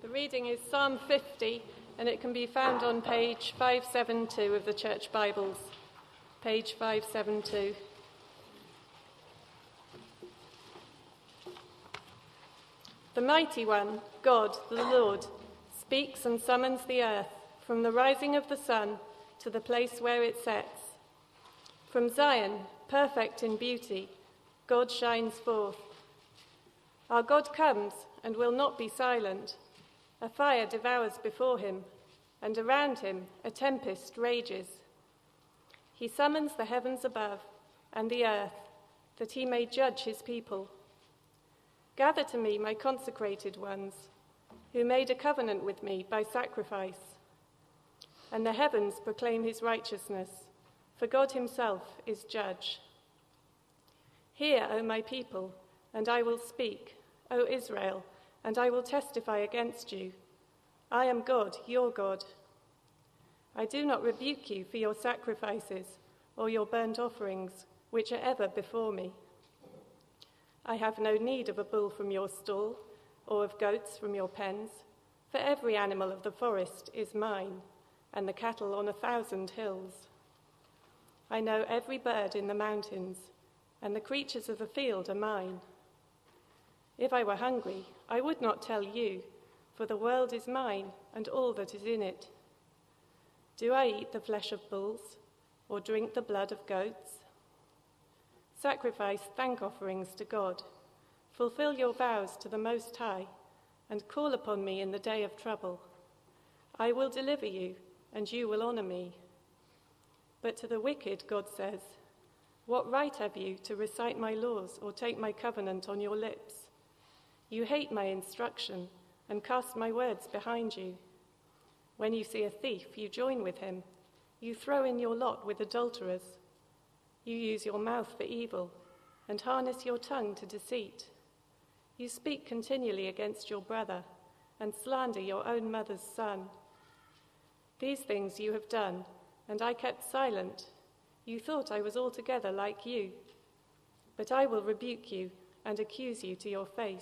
The reading is Psalm 50, and it can be found on page 572 of the Church Bibles. Page 572. The Mighty One, God, the Lord, speaks and summons the earth from the rising of the sun to the place where it sets. From Zion, perfect in beauty, God shines forth. Our God comes and will not be silent. A fire devours before him, and around him a tempest rages. He summons the heavens above and the earth, that he may judge his people. Gather to me my consecrated ones, who made a covenant with me by sacrifice. And the heavens proclaim his righteousness, for God himself is judge. Hear, O my people, and I will speak, O Israel, and I will testify against you. I am God, your God. I do not rebuke you for your sacrifices or your burnt offerings, which are ever before me. I have no need of a bull from your stall or of goats from your pens, for every animal of the forest is mine, and the cattle on 1,000 hills. I know every bird in the mountains, and the creatures of the field are mine. If I were hungry, I would not tell you, for the world is mine and all that is in it. Do I eat the flesh of bulls or drink the blood of goats? Sacrifice thank offerings to God. Fulfill your vows to the Most High and call upon me in the day of trouble. I will deliver you and you will honor me. But to the wicked, God says, what right have you to recite my laws or take my covenant on your lips? You hate my instruction and cast my words behind you. When you see a thief, you join with him. You throw in your lot with adulterers. You use your mouth for evil and harness your tongue to deceit. You speak continually against your brother and slander your own mother's son. These things you have done, and I kept silent. You thought I was altogether like you. But I will rebuke you and accuse you to your face.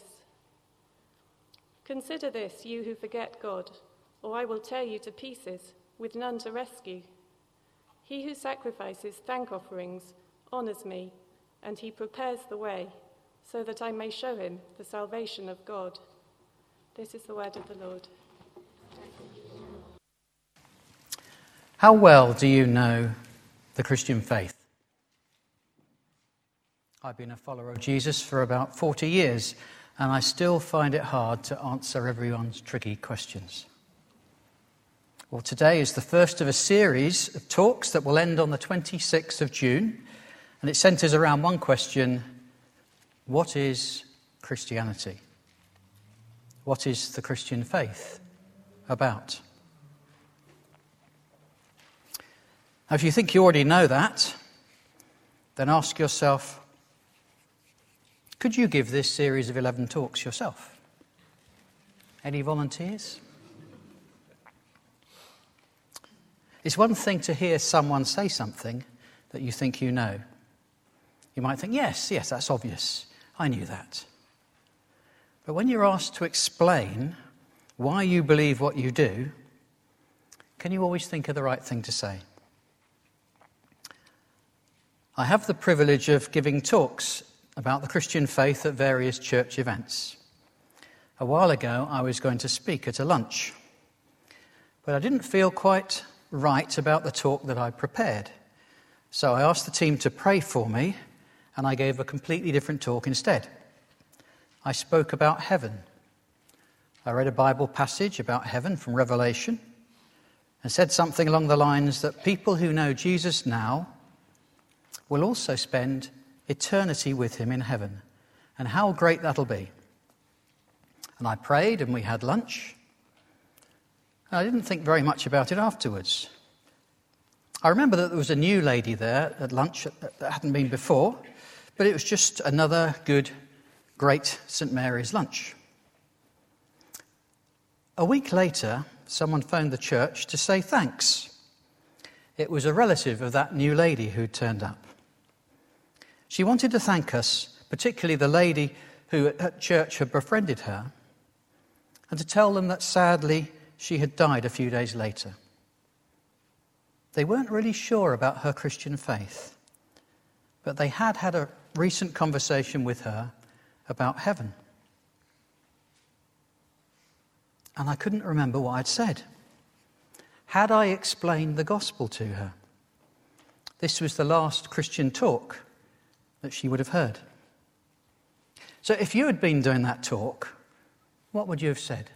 Consider this, you who forget God, or I will tear you to pieces, with none to rescue. He who sacrifices thank offerings honors me, and he prepares the way, so that I may show him the salvation of God. This is the word of the Lord. How well do you know the Christian faith? I've been a follower of Jesus for about 40 years, and I still find it hard to answer everyone's tricky questions. Well, today is the first of a series of talks that will end on the 26th of June, and it centres around one question: what is Christianity? What is the Christian faith about? Now, if you think you already know that, then ask yourself, could you give this series of 11 talks yourself? Any volunteers? It's one thing to hear someone say something that you think you know. You might think, yes, that's obvious. I knew that. But when you're asked to explain why you believe what you do, can you always think of the right thing to say? I have the privilege of giving talks about the Christian faith at various church events. A while ago, I was going to speak at a lunch, but I didn't feel quite right about the talk that I prepared. So I asked the team to pray for me, and I gave a completely different talk instead. I spoke about heaven. I read a Bible passage about heaven from Revelation and said something along the lines that people who know Jesus now will also spend eternity with him in heaven, and how great that'll be. And I prayed and we had lunch. I didn't think very much about it afterwards. I remember that there was a new lady there at lunch that hadn't been before, but it was just another good, great St. Mary's lunch. A week later, someone phoned the church to say thanks. It was a relative of that new lady who'd turned up. She wanted to thank us, particularly the lady who at church had befriended her. and to tell them that sadly she had died a few days later. They weren't really sure about her Christian faith, but they had had a recent conversation with her about heaven. And I couldn't remember what I'd said. Had I explained the gospel to her? This was the last Christian talk that she would have heard. So if you had been doing that talk, what would you have said?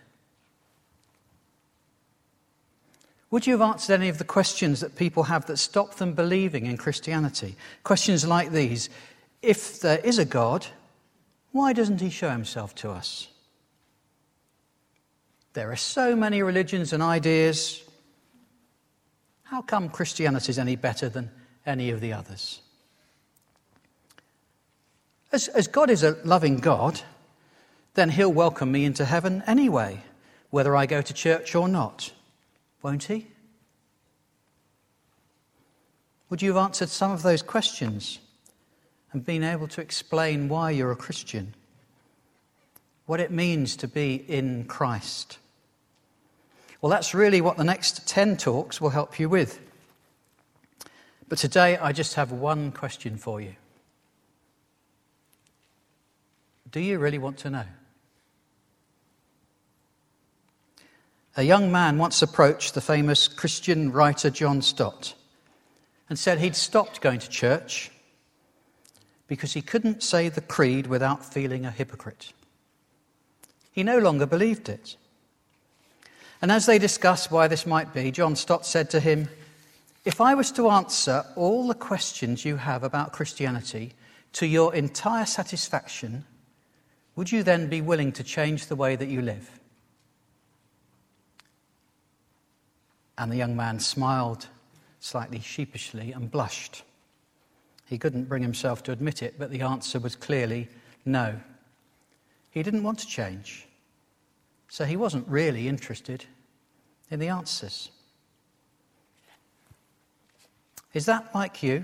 Would you have answered any of the questions that people have that stop them believing in Christianity? Questions like these: if there is a God, why doesn't he show himself to us? There are so many religions and ideas. How come Christianity is any better than any of the others? As God is a loving God, then he'll welcome me into heaven anyway, whether I go to church or not, won't he? Would you have answered some of those questions and been able to explain why you're a Christian? What it means to be in Christ? Well, that's really what the next 10 talks will help you with. But today I just have one question for you. Do you really want to know? A young man once approached the famous Christian writer John Stott and said he'd stopped going to church because he couldn't say the creed without feeling a hypocrite. He no longer believed it. And as they discussed why this might be, John Stott said to him, "If I was to answer all the questions you have about Christianity to your entire satisfaction, would you then be willing to change the way that you live?" And the young man smiled slightly sheepishly and blushed. He couldn't bring himself to admit it, but the answer was clearly no. He didn't want to change. So he wasn't really interested in the answers. Is that like you?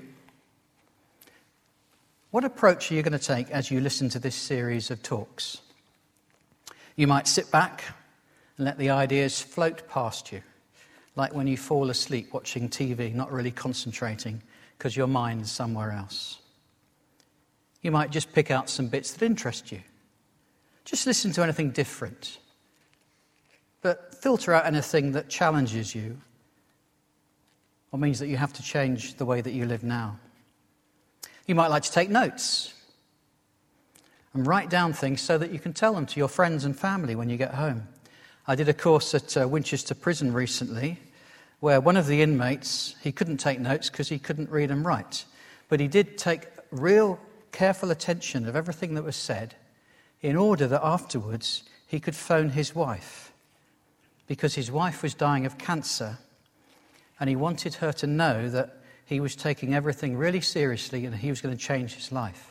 What approach are you going to take as you listen to this series of talks? You might sit back and let the ideas float past you, like when you fall asleep watching TV, not really concentrating because your mind's somewhere else. You might just pick out some bits that interest you. Just listen to anything different, but filter out anything that challenges you or means that you have to change the way that you live now. You might like to take notes and write down things so that you can tell them to your friends and family when you get home. I did a course at Winchester Prison recently where one of the inmates, he couldn't take notes because he couldn't read and write, but he did take real careful attention of everything that was said in order that afterwards he could phone his wife, because his wife was dying of cancer and he wanted her to know that he was taking everything really seriously and he was going to change his life.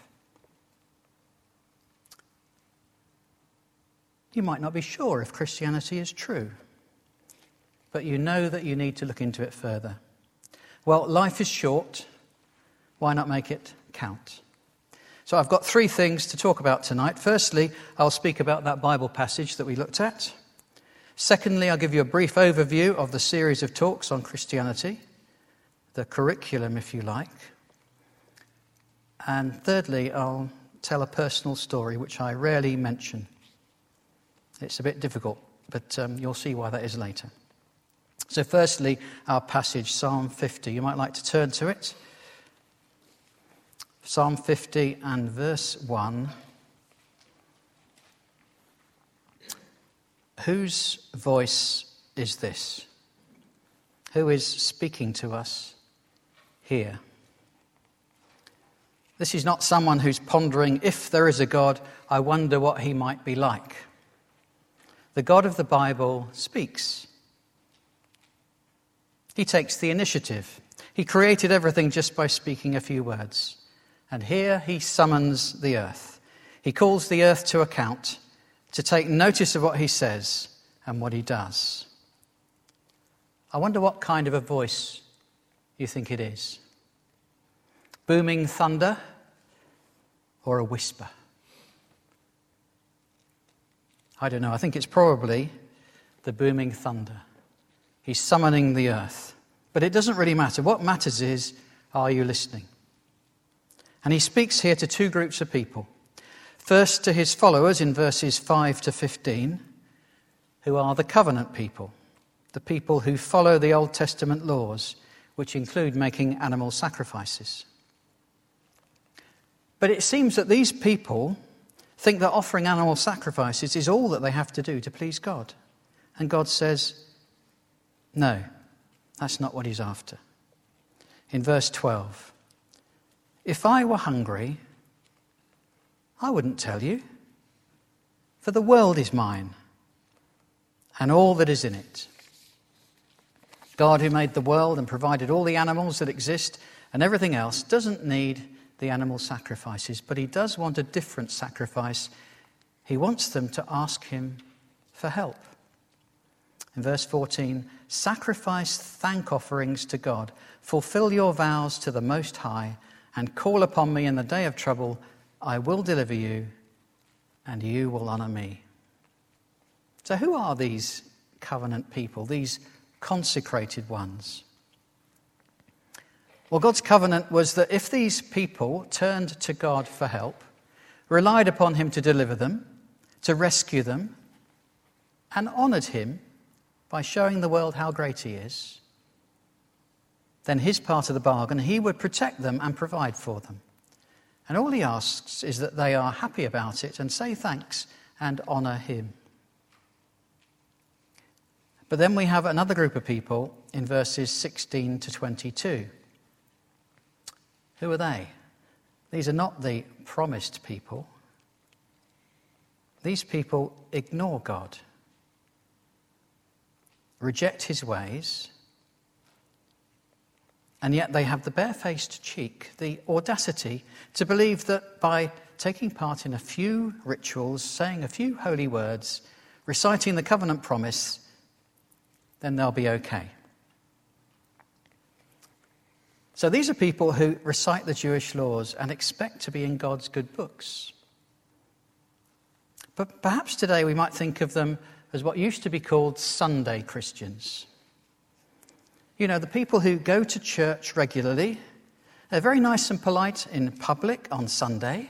You might not be sure if Christianity is true, but you know that you need to look into it further. Well, life is short. Why not make it count? So I've got 3 things to talk about tonight. Firstly, I'll speak about that Bible passage that we looked at. Secondly, I'll give you a brief overview of the series of talks on Christianity, the curriculum, if you like. And thirdly, I'll tell a personal story, which I rarely mention. It's a bit difficult, but you'll see why that is later. So firstly, our passage, Psalm 50. You might like to turn to it. Psalm 50 and verse 1. Whose voice is this? Who is speaking to us here? This is not someone who's pondering, if there is a God, I wonder what he might be like. The God of the Bible speaks. He takes the initiative. He created everything just by speaking a few words. And here he summons the earth. He calls the earth to account, to take notice of what he says and what he does. I wonder what kind of a voice you think it is. Booming thunder or a whisper? I don't know, I think it's probably the booming thunder. He's summoning the earth. But it doesn't really matter. What matters is, are you listening? And he speaks here to two groups of people. First, to his followers in verses 5 to 15, who are the covenant people, the people who follow the Old Testament laws, which include making animal sacrifices. But it seems that these people think that offering animal sacrifices is all that they have to do to please God. And God says, no, that's not what he's after. In verse 12, if I were hungry, I wouldn't tell you, for the world is mine and all that is in it. God, who made the world and provided all the animals that exist and everything else, doesn't need the animal sacrifices, but he does want a different sacrifice. He wants them to ask him for help. In verse 14, sacrifice thank offerings to God, fulfill your vows to the Most High, and call upon me in the day of trouble. I will deliver you, and you will honor me. So who are these covenant people, these consecrated ones? Well, God's covenant was that if these people turned to God for help, relied upon him to deliver them, to rescue them, and honoured him by showing the world how great he is, then his part of the bargain, he would protect them and provide for them. And all he asks is that they are happy about it and say thanks and honour him. But then we have another group of people in verses 16 to 22. Who are they? These are not the promised people. These people ignore God, reject his ways, and yet they have the barefaced cheek, the audacity to believe that by taking part in a few rituals, saying a few holy words, reciting the covenant promise, then they'll be okay. So these are people who recite the Jewish laws and expect to be in God's good books. But perhaps today we might think of them as what used to be called Sunday Christians. You know, the people who go to church regularly, they're very nice and polite in public on Sunday,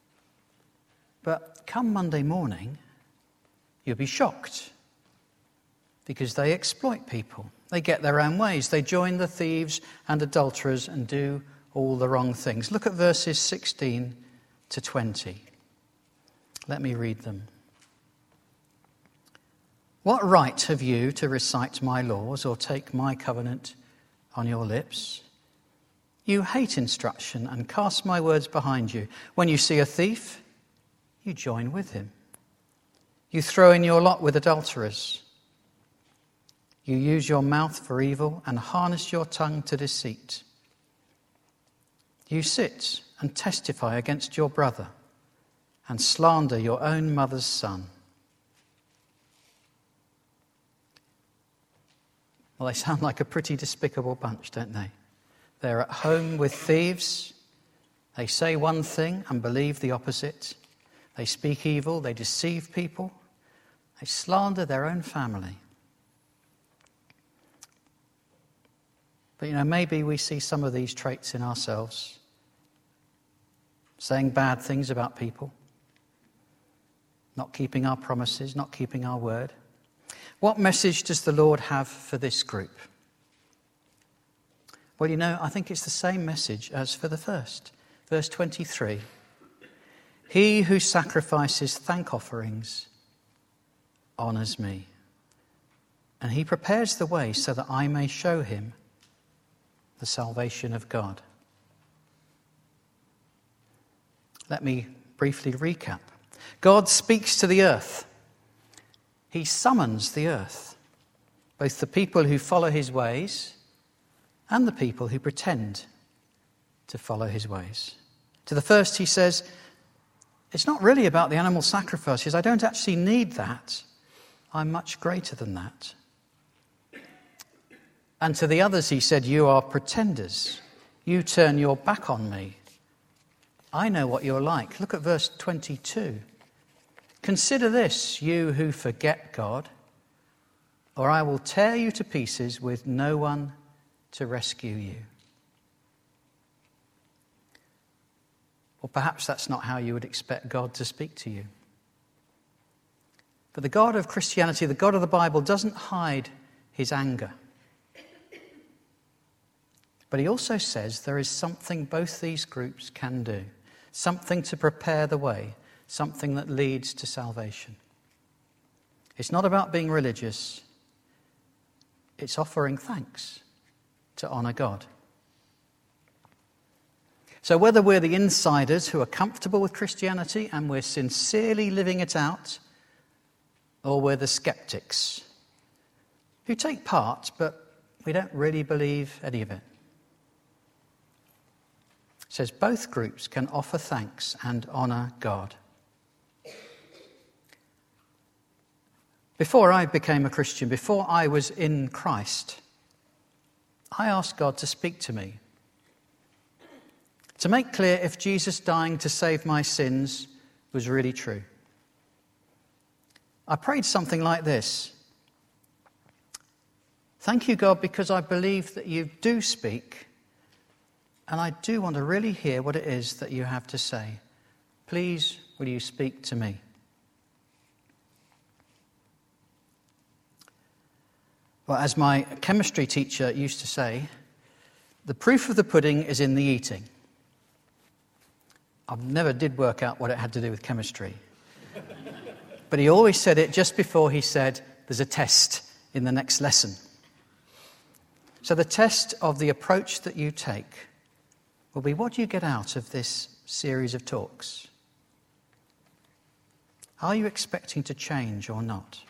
but come Monday morning, you'll be shocked because they exploit people. They get their own ways. They join the thieves and adulterers and do all the wrong things. Look at verses 16 to 20. Let me read them. What right have you to recite my laws or take my covenant on your lips? You hate instruction and cast my words behind you. When you see a thief, you join with him. You throw in your lot with adulterers. You use your mouth for evil and harness your tongue to deceit. You sit and testify against your brother and slander your own mother's son. Well, they sound like a pretty despicable bunch, don't they? They're at home with thieves. They say one thing and believe the opposite. They speak evil. They deceive people. They slander their own family. But, maybe we see some of these traits in ourselves. Saying bad things about people. Not keeping our promises, not keeping our word. What message does the Lord have for this group? Well, I think it's the same message as for the first. Verse 23. He who sacrifices thank offerings honours me, and he prepares the way so that I may show him the salvation of God. Let me briefly recap. God speaks to the earth. He summons the earth, both the people who follow his ways and the people who pretend to follow his ways. To the first he says, it's not really about the animal sacrifices. I don't actually need that. I'm much greater than that. And to the others he said, you are pretenders. You turn your back on me. I know what you're like. Look at verse 22. Consider this, you who forget God, or I will tear you to pieces with no one to rescue you. Or perhaps that's not how you would expect God to speak to you. But the God of Christianity, the God of the Bible, doesn't hide his anger. But he also says there is something both these groups can do, something to prepare the way, something that leads to salvation. It's not about being religious. It's offering thanks to honour God. So whether we're the insiders who are comfortable with Christianity and we're sincerely living it out, or we're the skeptics who take part but we don't really believe any of it. It says both groups can offer thanks and honour God. Before I became a Christian, before I was in Christ, I asked God to speak to me, to make clear if Jesus dying to save my sins was really true. I prayed something like this: thank you, God, because I believe that you do speak, and I do want to really hear what it is that you have to say. Please, will you speak to me? Well, as my chemistry teacher used to say, the proof of the pudding is in the eating. I never did work out what it had to do with chemistry. But he always said it just before he said, there's a test in the next lesson. So the test of the approach that you take will be, what do you get out of this series of talks? Are you expecting to change or not?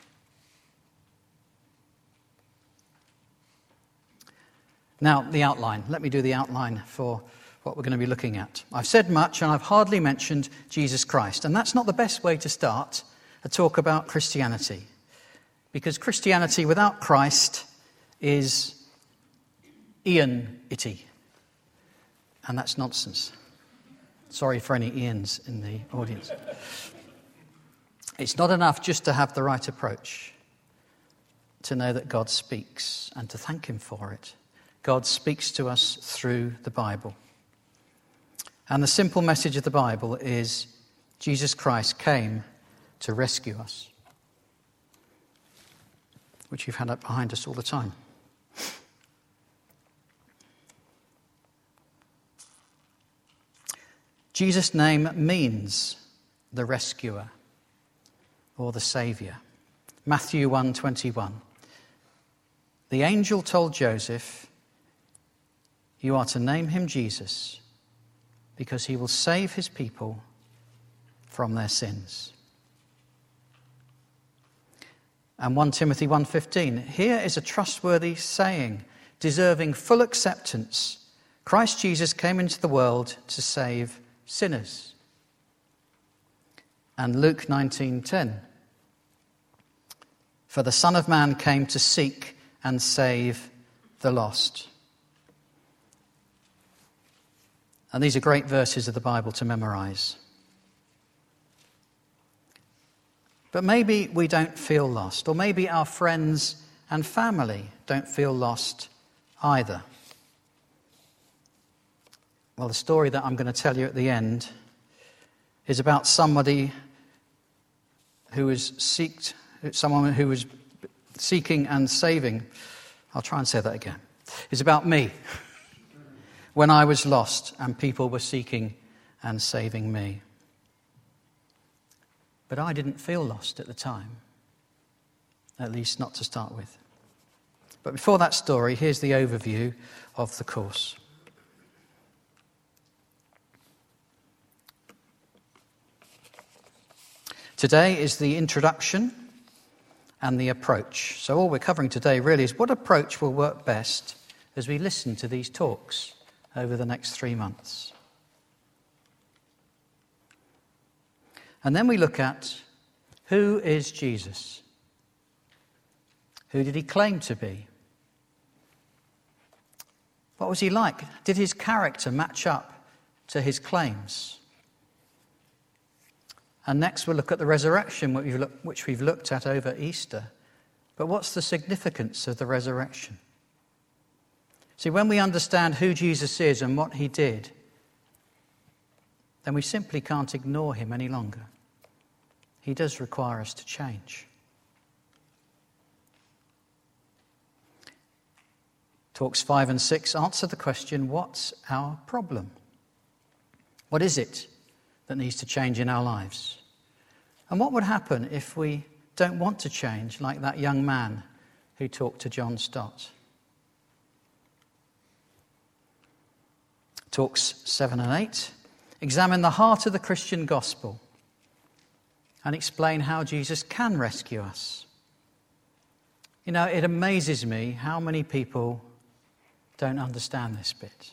Now, the outline. Let me do the outline for what we're going to be looking at. I've said much and I've hardly mentioned Jesus Christ. And that's not the best way to start a talk about Christianity. Because Christianity without Christ is Ian-ity. And that's nonsense. Sorry for any Ians in the audience. It's not enough just to have the right approach, to know that God speaks and to thank him for it. God speaks to us through the Bible. And the simple message of the Bible is Jesus Christ came to rescue us, which you've had up behind us all the time. Jesus' name means the rescuer or the saviour. Matthew 1:21. The angel told Joseph, you are to name him Jesus, because he will save his people from their sins. And 1 Timothy 1:15, here is a trustworthy saying, deserving full acceptance. Christ Jesus came into the world to save sinners. And Luke 19:10, for the Son of Man came to seek and save the lost. And these are great verses of the Bible to memorize. But maybe we don't feel lost, or maybe our friends and family don't feel lost either. Well, the story that I'm going to tell you at the end is about somebody who was someone who was seeking and saving. I'll try and say that again. It's about me. When I was lost and people were seeking and saving me. But I didn't feel lost at the time. At least not to start with. But before that story, here's the overview of the course. Today is the introduction and the approach. So all we're covering today really is what approach will work best as we listen to these talks over the next 3 months. And then we look at, who is Jesus? Who did he claim to be? What was he like? Did his character match up to his claims? And next we'll look at the resurrection, which we've looked at over Easter. But what's the significance of the resurrection? See, when we understand who Jesus is and what he did, then we simply can't ignore him any longer. He does require us to change. Talks 5 and 6 answer the question, what's our problem? What is it that needs to change in our lives? And what would happen if we don't want to change, like that young man who talked to John Stott? Talks 7 and 8 examine the heart of the Christian gospel and explain how Jesus can rescue us. You know, it amazes me how many people don't understand this bit.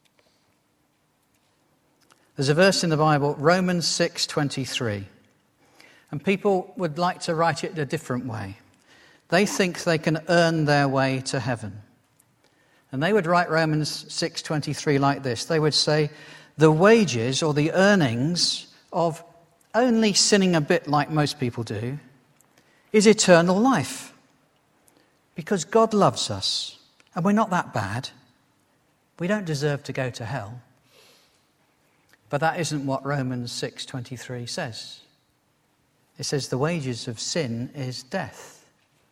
There's a verse in the Bible, Romans 6:23, and people would like to write it a different way. They think they can earn their way to heaven. And they would write Romans 6:23 like this. They would say, the wages or the earnings of only sinning a bit like most people do is eternal life. Because God loves us, and we're not that bad. We don't deserve to go to hell. But that isn't what Romans 6:23 says. It says the wages of sin is death.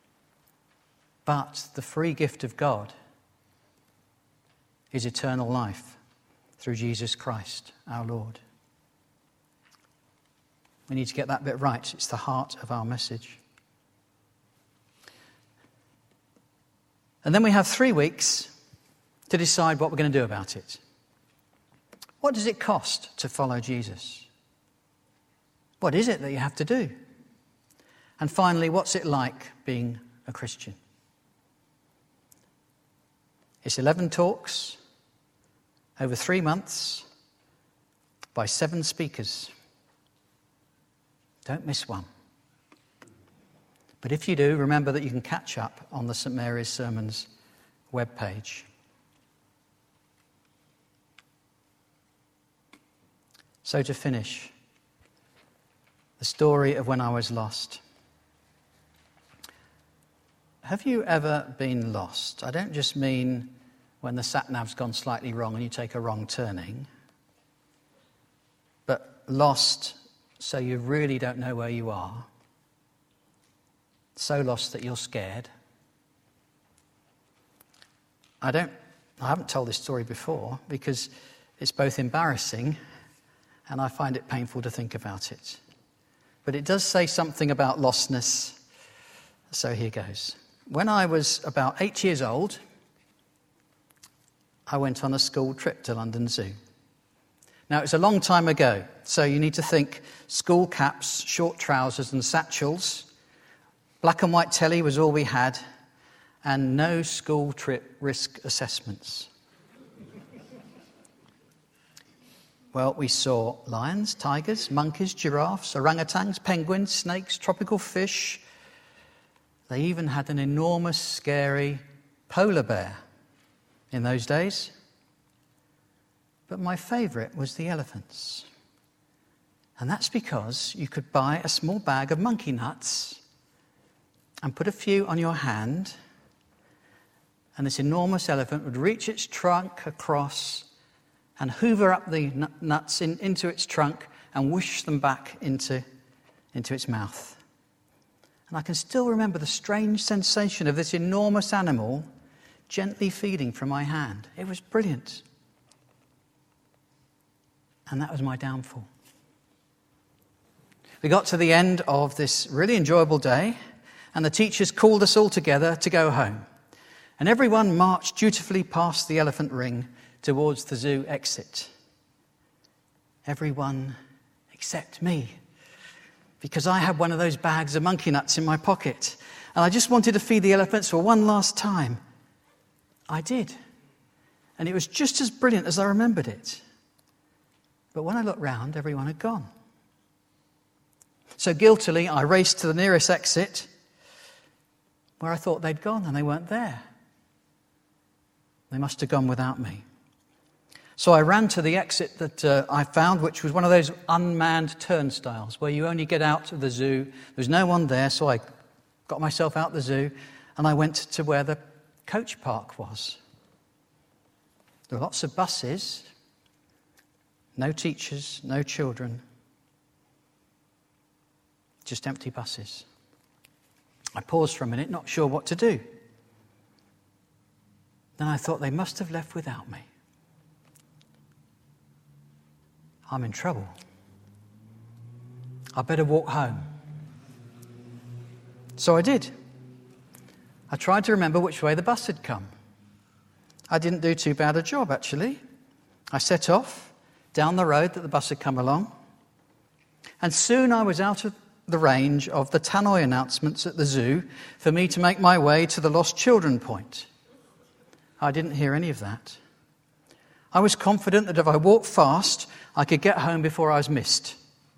But the free gift of God is eternal life through Jesus Christ, our Lord. We need to get that bit right. It's the heart of our message. And then we have 3 weeks to decide what we're going to do about it. What does it cost to follow Jesus? What is it that you have to do? And finally, what's it like being a Christian? It's 11 talks over 3 months by 7 speakers. Don't miss one. But if you do, remember that you can catch up on the St Mary's Sermons webpage. So to finish, the story of when I was lost. Have you ever been lost? I don't just mean when the sat-nav's gone slightly wrong and you take a wrong turning, but lost so you really don't know where you are. So lost that you're scared. I haven't told this story before because it's both embarrassing and I find it painful to think about it. But it does say something about lostness. So here goes. When I was about 8 years old, I went on a school trip to London Zoo. Now, it was a long time ago, so you need to think school caps, short trousers and satchels. Black and white telly was all we had, and no school trip risk assessments. Well, we saw lions, tigers, monkeys, giraffes, orangutans, penguins, snakes, tropical fish. They even had an enormous, scary polar bear in those days. But my favourite was the elephants. And that's because you could buy a small bag of monkey nuts and put a few on your hand, and this enormous elephant would reach its trunk across and hoover up the nuts into its trunk and whoosh them back into its mouth. And I can still remember the strange sensation of this enormous animal gently feeding from my hand. It was brilliant. And that was my downfall. We got to the end of this really enjoyable day, and the teachers called us all together to go home. And everyone marched dutifully past the elephant ring towards the zoo exit. Everyone except me, because I had one of those bags of monkey nuts in my pocket, and I just wanted to feed the elephants for one last time. I did. And it was just as brilliant as I remembered it. But when I looked round, everyone had gone. So guiltily, I raced to the nearest exit where I thought they'd gone, and they weren't there. They must have gone without me. So I ran to the exit that I found, which was one of those unmanned turnstiles where you only get out of the zoo. There's no one there, so I got myself out the zoo and I went to where the coach park was. There were lots of buses, no teachers, no children, just empty buses. I paused for a minute, not sure what to do. Then I thought they must have left without me. I'm in trouble. I better walk home. So I did. I tried to remember which way the bus had come. I didn't do too bad a job, actually. I set off down the road that the bus had come along, and soon I was out of the range of the tannoy announcements at the zoo for me to make my way to the lost children point. I didn't hear any of that. I was confident that if I walked fast, I could get home before I was missed.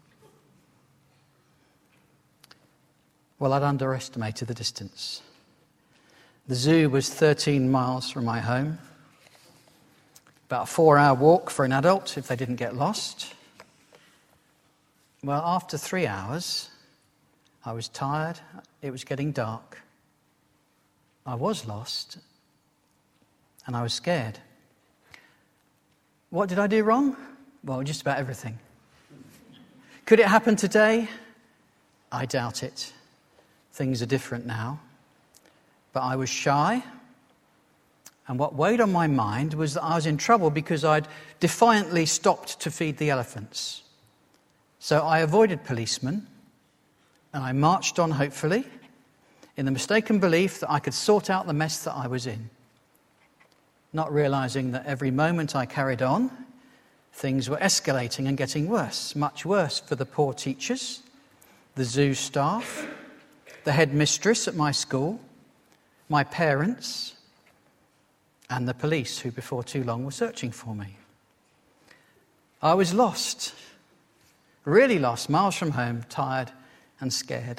Well, I'd underestimated the distance. The zoo was 13 miles from my home. About a 4-hour walk for an adult if they didn't get lost. Well, after 3 hours, I was tired. It was getting dark. I was lost. And I was scared. What did I do wrong? Well, just about everything. Could it happen today? I doubt it. Things are different now. But I was shy. And what weighed on my mind was that I was in trouble because I'd defiantly stopped to feed the elephants. So I avoided policemen and I marched on, hopefully, in the mistaken belief that I could sort out the mess that I was in. Not realizing that every moment I carried on, things were escalating and getting worse, much worse for the poor teachers, the zoo staff, the headmistress at my school, my parents, and the police who before too long were searching for me. I was lost, really lost, miles from home, tired and scared.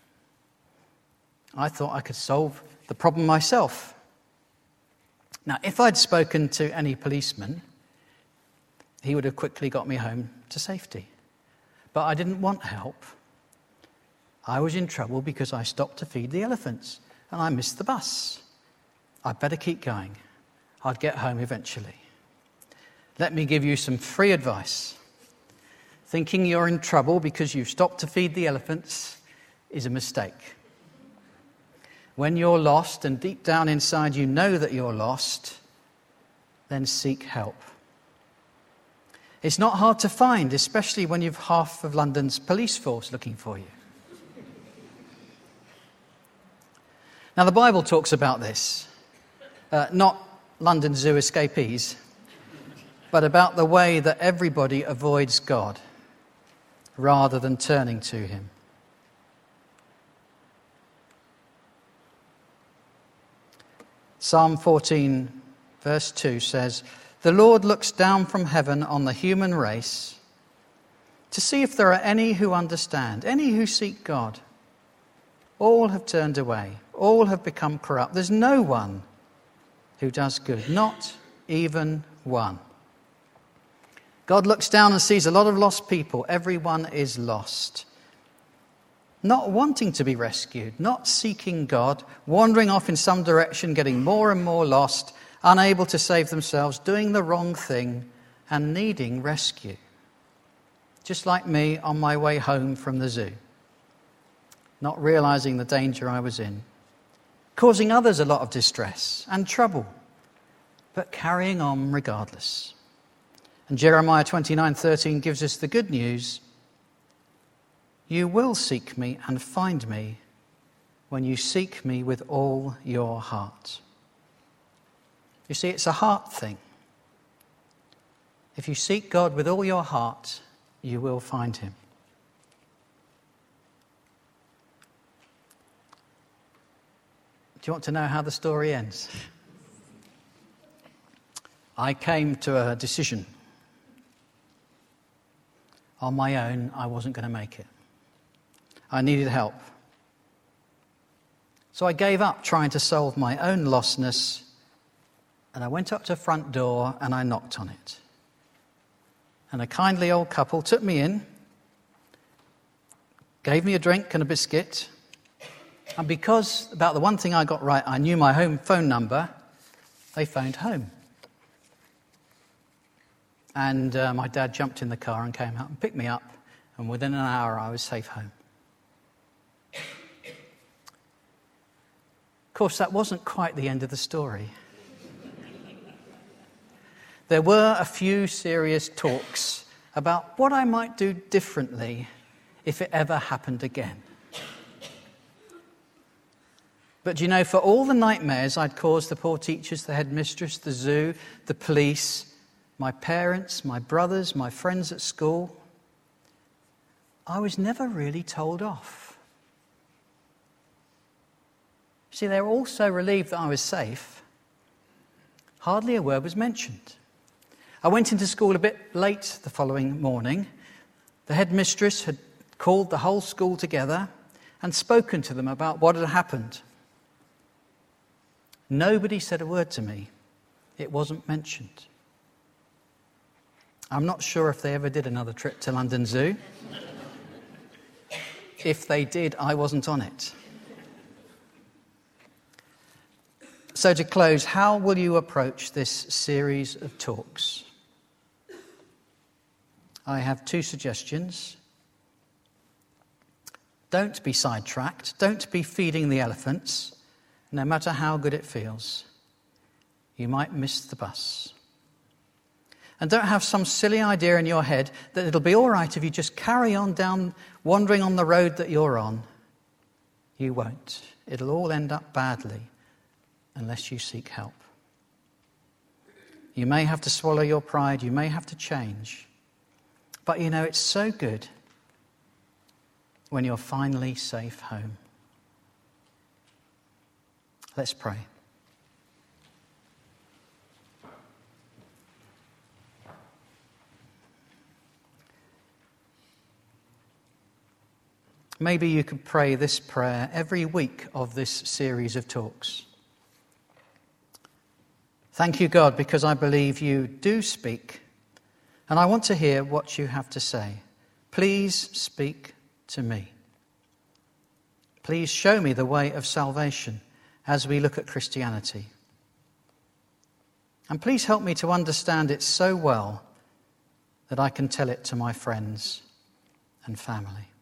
I thought I could solve the problem myself. Now, if I'd spoken to any policeman, he would have quickly got me home to safety. But I didn't want help. I was in trouble because I stopped to feed the elephants and I missed the bus. I'd better keep going. I'd get home eventually. Let me give you some free advice. Thinking you're in trouble because you've stopped to feed the elephants is a mistake. When you're lost and deep down inside you know that you're lost, then seek help. It's not hard to find, especially when you've half of London's police force looking for you. Now, the Bible talks about this, not London Zoo escapees, but about the way that everybody avoids God rather than turning to him. Psalm 14, verse 2 says, "The Lord looks down from heaven on the human race to see if there are any who understand, any who seek God. All have turned away. All have become corrupt. There's no one who does good, not even one." God looks down and sees a lot of lost people. Everyone is lost. Not wanting to be rescued, not seeking God, wandering off in some direction, getting more and more lost, unable to save themselves, doing the wrong thing and needing rescue. Just like me on my way home from the zoo, not realizing the danger I was in, causing others a lot of distress and trouble, but carrying on regardless. And Jeremiah 29:13 gives us the good news. You will seek me and find me when you seek me with all your heart. You see, it's a heart thing. If you seek God with all your heart, you will find him. Do you want to know how the story ends? I came to a decision. On my own, I wasn't going to make it. I needed help. So I gave up trying to solve my own lostness, and I went up to the front door and I knocked on it. and a kindly old couple took me in, gave me a drink and a biscuit, and because about the one thing I got right, I knew my home phone number, they phoned home. And my dad jumped in the car and came out and picked me up, and within an hour I was safe home. Of course, that wasn't quite the end of the story. There were a few serious talks about what I might do differently if it ever happened again. But you know, for all the nightmares I'd caused the poor teachers, the headmistress, the zoo, the police, my parents, my brothers, my friends at school, I was never really told off. See, they were all so relieved that I was safe, hardly a word was mentioned. I went into school a bit late the following morning. The headmistress had called the whole school together and spoken to them about what had happened. Nobody said a word to me. It wasn't mentioned. I'm not sure if they ever did another trip to London Zoo. If they did, I wasn't on it. So to close, how will you approach this series of talks? I have 2 suggestions. Don't be sidetracked. Don't be feeding the elephants, no matter how good it feels. You might miss the bus. And don't have some silly idea in your head that it'll be all right if you just carry on down, wandering on the road that you're on. You won't. It'll all end up badly unless you seek help. You may have to swallow your pride. You may have to change. But you know, it's so good when you're finally safe home. Let's pray. Maybe you could pray this prayer every week of this series of talks. Thank you, God, because I believe you do speak, and I want to hear what you have to say. Please speak to me. Please show me the way of salvation as we look at Christianity. And please help me to understand it so well that I can tell it to my friends and family.